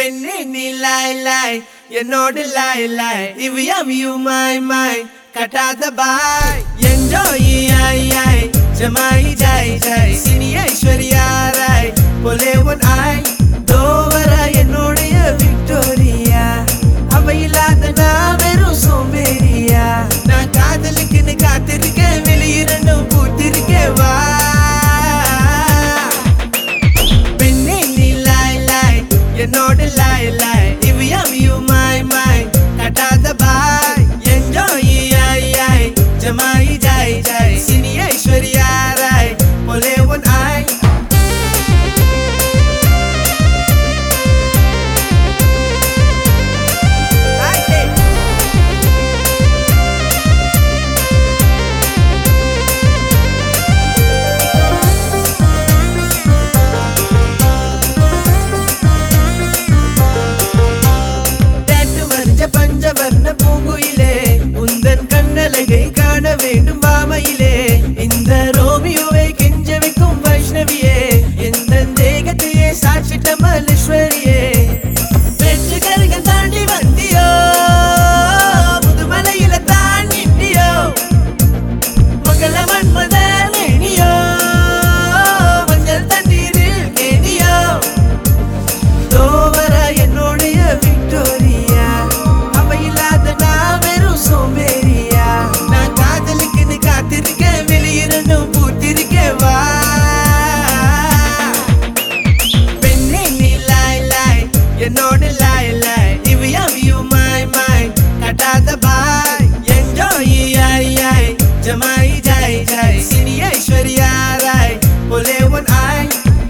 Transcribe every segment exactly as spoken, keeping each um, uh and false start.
பெண்ணே நீ லாய் லாய் என்னோடு லாய் லாய் இவ்வியம் யூ மை மை கட்டாத பாய் என்ஜாய் ஐ ஐ ஜமாய் ஜாய் ஜாய் சினி ஐஸ்வர்யா ராய் போலே ஒன் ஐ தோவரா என்னோடைய விக்டோரியா அவ இல்லாத நான் வெறும் சோம்பேறியா நான் காதலுக்குன்னு காத்திருக்கேன் வெளியிரண்டும் பூத்திருக்கேன் வா பெண்ணே நீ லாய் லாய் என்னோடு லாய் லாய் இவ்வியம் யூ மை மை கட்டாத பாய் என்ஜாய் ஐ ஐ ஜமாய் ஜாய் ஜாய் சினி ஐஸ்வர்யா ராய் போலே ஒன் ஐ பஞ்சவர்ண பூங்குயிலே உந்தன் கண்ணழகை காண வேண்டும் வாமையிலே இந்த ரோமியோவை கெஞ்ச வைக்கும் வைஷ்ணவியே எந்த தேகத்தையே சாட்சிட்ட மல்லேஸ்வரியே வெற்று கருகள் தாண்டி வந்தியோ முதுமலையில தான் நின்றியோ மகள மன்மத மேனியோ மஞ்சள் தண்ணீரில் கேணியோ தோவர என்னுடைய விக்டோரியா சோம்பேறியா நான் காதலுக்குன்னு காத்திருக்கேன் வெளியிரண்டும் பூத்திருக்கேன் வா பெண்ணே நீ லாய் லாய் என்னோடு லாய் லாய் இவ்வியம் யூ மை மை கட்டாத பாய் என்ஜாய் ஐ ஐ ஜமாய் ஜாய் ஜாய் சினி ஐஸ்வர்யா ராய் போலே ஒன் ஐ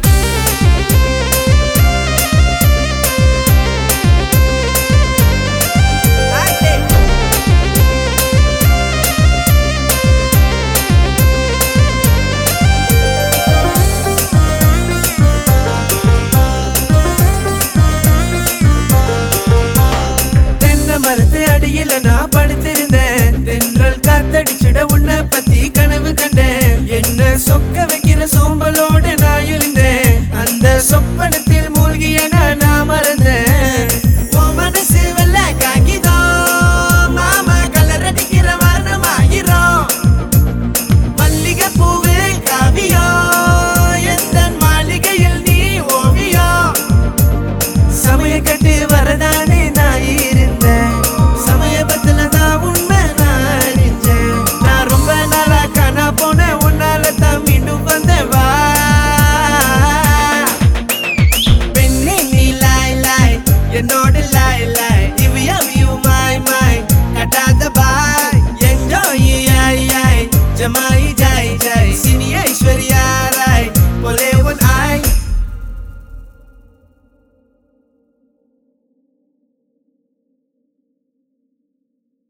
மரத்து அடியில நான் படுத்திருந்தேன் தென்றல் காத்தடிச்சிட உன்னை பத்தி கனவு கண்டேன் என்ன சொக்க வைக்கிற சோம்பலோடு நான் இருந்தேன் அந்த சொப்பனத்தில் மூழ்கிய நான் மறந்தேன் மனசு வெள்ள காகிதம் மாமா கலர் அடிக்கிற வர்ணமாகிறோம் மல்லிகை பூவே காவியம் எந்த மாளிகையில் நீ ஓவியம் சமய கட்டு வரதானே